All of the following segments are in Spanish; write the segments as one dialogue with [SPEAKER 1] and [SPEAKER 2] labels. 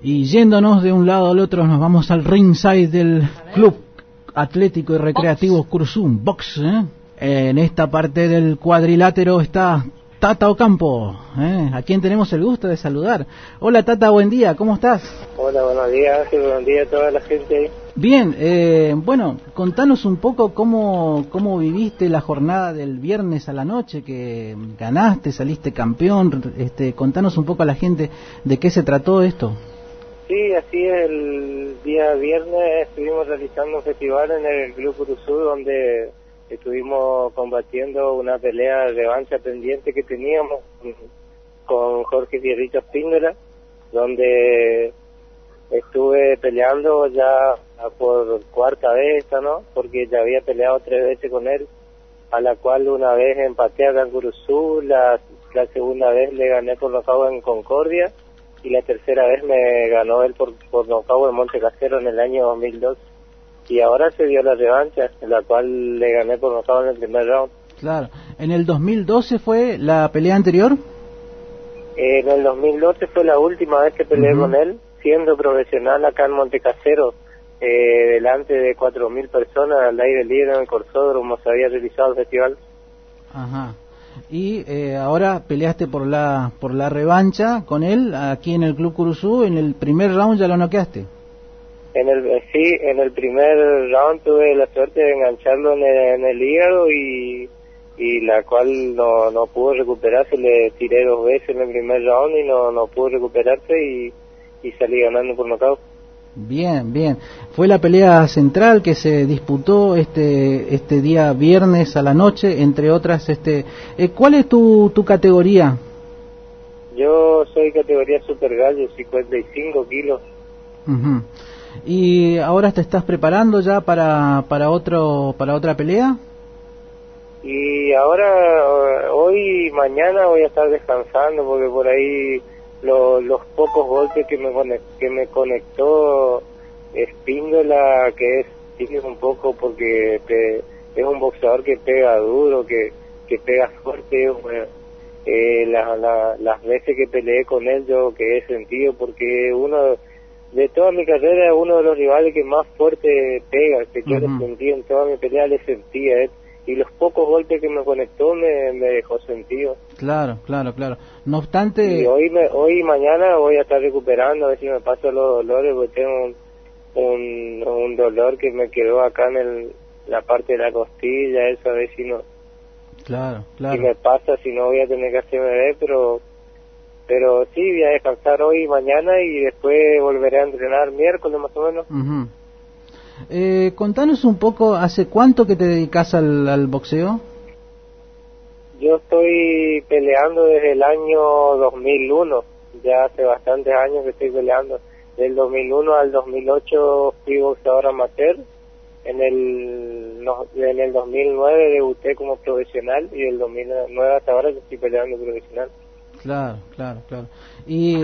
[SPEAKER 1] Y yéndonos de un lado al otro, nos vamos al ringside del Club Atlético y Recreativo Curzum, Box. En esta parte del cuadrilátero está Tata Ocampo, a quien tenemos el gusto de saludar. Hola Tata, buen día, ¿cómo estás?
[SPEAKER 2] Hola, buenos días Ángel, buen día a toda la gente ahí.
[SPEAKER 1] Bien, bueno, contanos un poco cómo viviste la jornada del viernes a la noche, que ganaste, saliste campeón, contanos un poco a la gente de qué se trató esto.
[SPEAKER 2] Sí, así es, el día viernes estuvimos realizando un festival en el Club Curzum donde estuvimos combatiendo una pelea de revancha pendiente que teníamos con Jorge Fierrito Espíndola, donde estuve peleando ya por cuarta vez, ¿no? Porque ya había peleado 3 veces con él, a la cual una vez empaté acá en Curzum, la segunda vez le gané por nocaut en Concordia, y la tercera vez me ganó él por nocaut en Montecasero en el año 2002. Y ahora se dio la revancha, en la cual le gané por nocaut en el primer round.
[SPEAKER 1] Claro. ¿En el 2012 fue la pelea anterior?
[SPEAKER 2] En el 2012 fue la última vez que peleé con él, siendo profesional acá en Montecasero, delante de 4.000 personas al aire libre en el Corsódromo se había realizado el festival.
[SPEAKER 1] Ajá. Y ahora peleaste por la revancha con él aquí en el Club Curzum. En el primer round ya lo noqueaste.
[SPEAKER 2] En el primer round tuve la suerte de engancharlo en el hígado y la cual no pudo recuperarse. Le tiré 2 veces en el primer round y no pudo recuperarse y salí ganando por nocaut.
[SPEAKER 1] Bien, bien. Fue la pelea central que se disputó este día viernes a la noche, entre otras. ¿Cuál es tu categoría?
[SPEAKER 2] Yo soy categoría Super Gallo, 55 kilos.
[SPEAKER 1] ¿Y ahora te estás preparando ya para otra pelea?
[SPEAKER 2] Y ahora, hoy y mañana voy a estar descansando porque por ahí los pocos golpes que me conectó Espíndola, que es un poco porque es un boxeador que pega duro, que pega fuerte. Las veces que peleé con él yo que he sentido, porque de toda mi carrera es uno de los rivales que más fuerte pega, que yo le sentí en toda mi pelea, le sentía y los pocos golpes que me conectó me dejó sentido.
[SPEAKER 1] Claro. No obstante...
[SPEAKER 2] Y hoy y mañana voy a estar recuperando, a ver si me paso los dolores, porque tengo un dolor que me quedó acá en la parte de la costilla, eso, a ver si no...
[SPEAKER 1] Claro.
[SPEAKER 2] Si me pasa, si no voy a tener que hacerme ver, pero sí, voy a descansar hoy y mañana y después volveré a entrenar miércoles más o menos.
[SPEAKER 1] Contanos un poco, ¿hace cuánto que te dedicas al boxeo?
[SPEAKER 2] Yo estoy peleando desde el año 2001, ya hace bastantes años que estoy peleando. Del 2001 al 2008 fui boxeador amateur, en el 2009 debuté como profesional y del 2009 hasta ahora estoy peleando profesional. Claro.
[SPEAKER 1] Y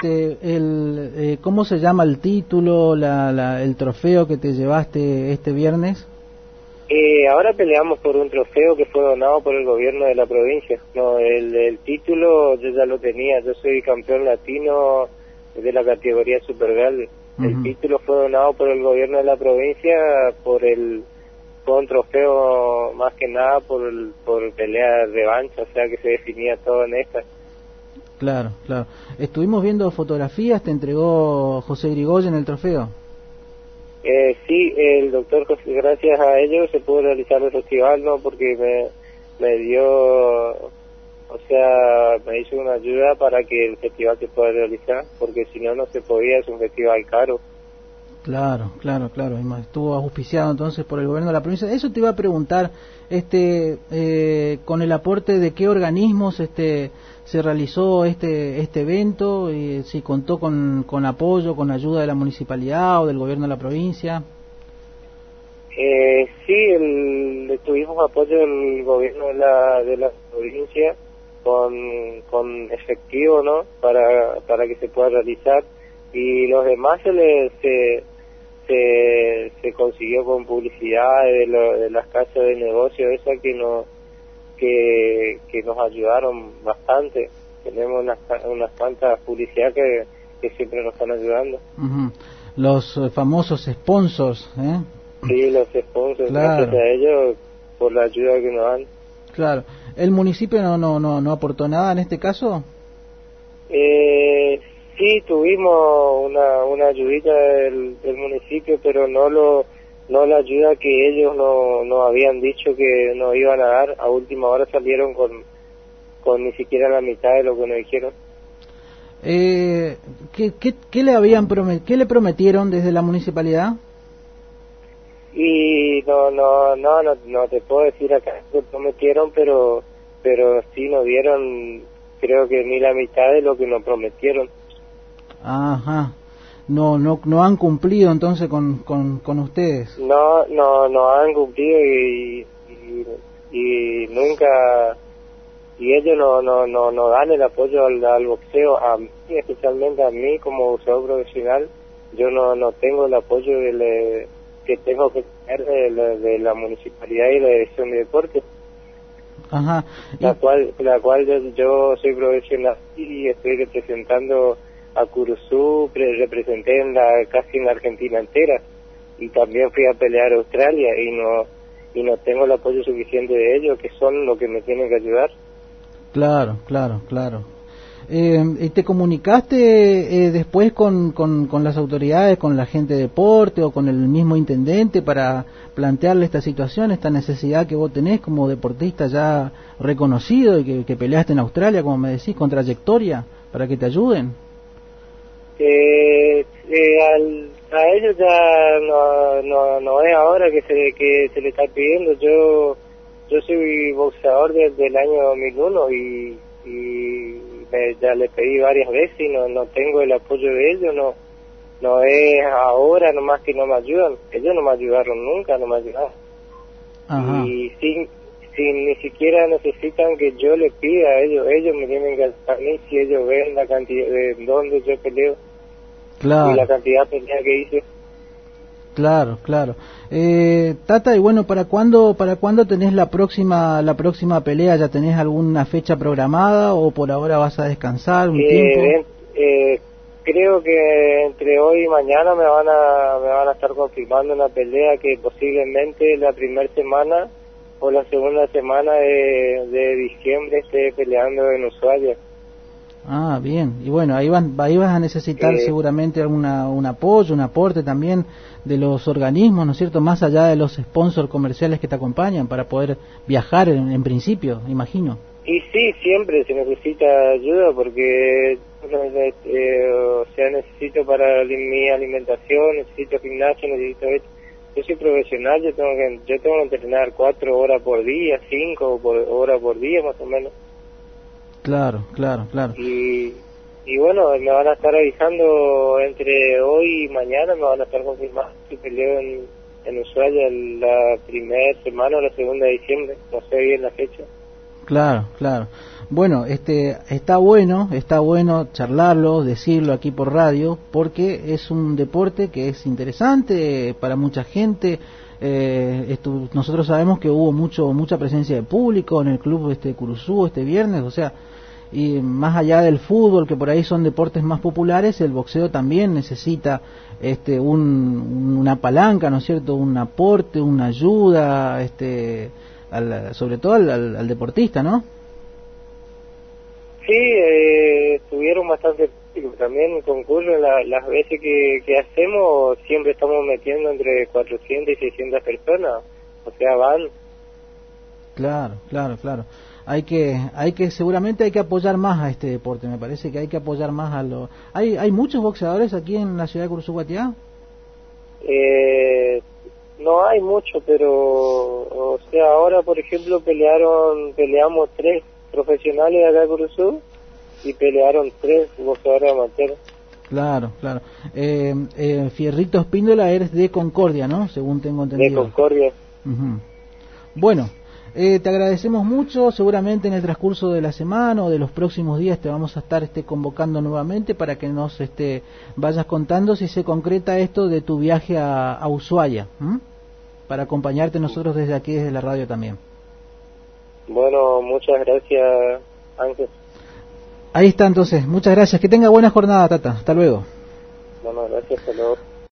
[SPEAKER 1] ¿cómo se llama el título, el trofeo que te llevaste este viernes?
[SPEAKER 2] Ahora peleamos por un trofeo que fue donado por el gobierno de la provincia. No, el título yo ya lo tenía, yo soy campeón latino de la categoría Super Gallo. El título fue donado por el gobierno de la provincia fue un trofeo más que nada por pelea de revancha, o sea que se definía todo en esta.
[SPEAKER 1] Claro. Estuvimos viendo fotografías, te entregó José Grigoyen el trofeo.
[SPEAKER 2] Sí, el doctor José, gracias a ellos se pudo realizar el festival, ¿no? Porque me dio, o sea, me hizo una ayuda para que el festival se pueda realizar, porque si no se podía, es un festival caro.
[SPEAKER 1] Claro. Estuvo auspiciado entonces por el gobierno de la provincia. Eso te iba a preguntar, con el aporte de qué organismos se realizó este evento, y si contó con apoyo, con ayuda de la municipalidad o del gobierno de la provincia.
[SPEAKER 2] Sí, tuvimos apoyo del gobierno de la provincia con efectivo, ¿no? Para que se pueda realizar, y los demás se consiguió con publicidad de las casas de negocio esas que nos ayudaron bastante. Tenemos unas cuantas publicidad que que siempre nos están ayudando.
[SPEAKER 1] Ujú. Los famosos sponsors, ¿eh?
[SPEAKER 2] Sí, los sponsors,
[SPEAKER 1] Claro.
[SPEAKER 2] gracias a ellos por la ayuda que nos dan.
[SPEAKER 1] Claro. ¿El municipio no aportó nada en este caso?
[SPEAKER 2] Sí, tuvimos una ayudita del municipio, pero no la ayuda que ellos nos habían dicho que nos iban a dar. A última hora salieron con ni siquiera la mitad de lo que nos dijeron.
[SPEAKER 1] ¿Qué le prometieron desde la municipalidad?
[SPEAKER 2] Y no te puedo decir acá que prometieron, pero sí nos dieron, creo que ni la mitad de lo que nos prometieron.
[SPEAKER 1] Ajá. No han cumplido entonces con ustedes.
[SPEAKER 2] No han cumplido y nunca, y ellos no dan el apoyo al boxeo, a mí, especialmente a mí como boxeador profesional. Yo no tengo el apoyo que tengo que tener de la municipalidad y la dirección de deporte.
[SPEAKER 1] Ajá.
[SPEAKER 2] La cual yo soy profesional y estoy representando a Curuzú, representé casi en la Argentina entera, y también fui a pelear a Australia y no tengo el apoyo suficiente de ellos, que son los que me tienen que ayudar.
[SPEAKER 1] Claro. ¿Te comunicaste después con las autoridades, con la gente de deporte o con el mismo intendente para plantearle esta situación, esta necesidad que vos tenés como deportista ya reconocido y que peleaste en Australia, como me decís, con trayectoria, para que te ayuden?
[SPEAKER 2] A ellos ya no es ahora que se le está pidiendo. Yo soy boxeador desde el año 2001 y ya le pedí varias veces y no tengo el apoyo de ellos. No es ahora nomás que no me ayudan. Ellos no me ayudaron nunca, no me ayudaron.
[SPEAKER 1] Ajá.
[SPEAKER 2] Y sin ni siquiera necesitan que yo les pida a ellos me tienen que ayudar a mí si ellos ven la cantidad de donde yo peleo.
[SPEAKER 1] Claro.
[SPEAKER 2] Y la cantidad de pelea que hice.
[SPEAKER 1] Claro. Tata, y bueno, ¿para cuándo tenés la próxima pelea? ¿Ya tenés alguna fecha programada o por ahora vas a descansar un tiempo?
[SPEAKER 2] Creo que entre hoy y mañana me van a estar confirmando una pelea que posiblemente la primera semana o la segunda semana de diciembre esté peleando en Ushuaia.
[SPEAKER 1] Ah, bien. Y bueno, ahí vas a necesitar seguramente un apoyo, un aporte también de los organismos, ¿no es cierto? Más allá de los sponsors comerciales que te acompañan para poder viajar en principio, imagino.
[SPEAKER 2] Y sí, siempre se necesita ayuda porque, necesito para mi alimentación, necesito gimnasio, necesito esto. Yo soy profesional, yo tengo que entrenar 4 horas por día, 5 horas por día más o menos.
[SPEAKER 1] Claro.
[SPEAKER 2] Y bueno, me van a estar avisando entre hoy y mañana, me van a estar confirmando si peleo en Ushuaia la primera semana o la segunda de diciembre, no sé bien la fecha.
[SPEAKER 1] Claro. Bueno, está bueno charlarlo, decirlo aquí por radio, porque es un deporte que es interesante para mucha gente. Nosotros sabemos que hubo mucha presencia de público en el club Curuzú este viernes, o sea, y más allá del fútbol, que por ahí son deportes más populares, el boxeo también necesita una palanca, ¿no es cierto?, un aporte, una ayuda, sobre todo al deportista, ¿no?
[SPEAKER 2] Sí, estuvieron bastante también concurren las veces que hacemos, siempre estamos metiendo entre 400 y 600 personas, o sea, van.
[SPEAKER 1] Claro. Seguramente hay que apoyar más a este deporte, me parece que hay que apoyar más ¿Hay muchos boxeadores aquí en la ciudad de Curuzú-Guatiá?
[SPEAKER 2] No hay mucho, pero, o sea, ahora por ejemplo peleamos 3 profesionales de acá de Curuzú y pelearon 3 boxeadores amateurs.
[SPEAKER 1] Claro. Fierrito Espíndola eres de Concordia, ¿no? Según tengo entendido.
[SPEAKER 2] De Concordia.
[SPEAKER 1] Uh-huh. Bueno, te agradecemos mucho. Seguramente en el transcurso de la semana o de los próximos días te vamos a estar convocando nuevamente para que nos vayas contando si se concreta esto de tu viaje a Ushuaia, para acompañarte nosotros desde aquí, desde la radio también.
[SPEAKER 2] Bueno, muchas gracias, Ángel.
[SPEAKER 1] Ahí está entonces, muchas gracias, que tenga buena jornada, Tata, hasta luego.
[SPEAKER 2] Bueno, gracias, hasta luego.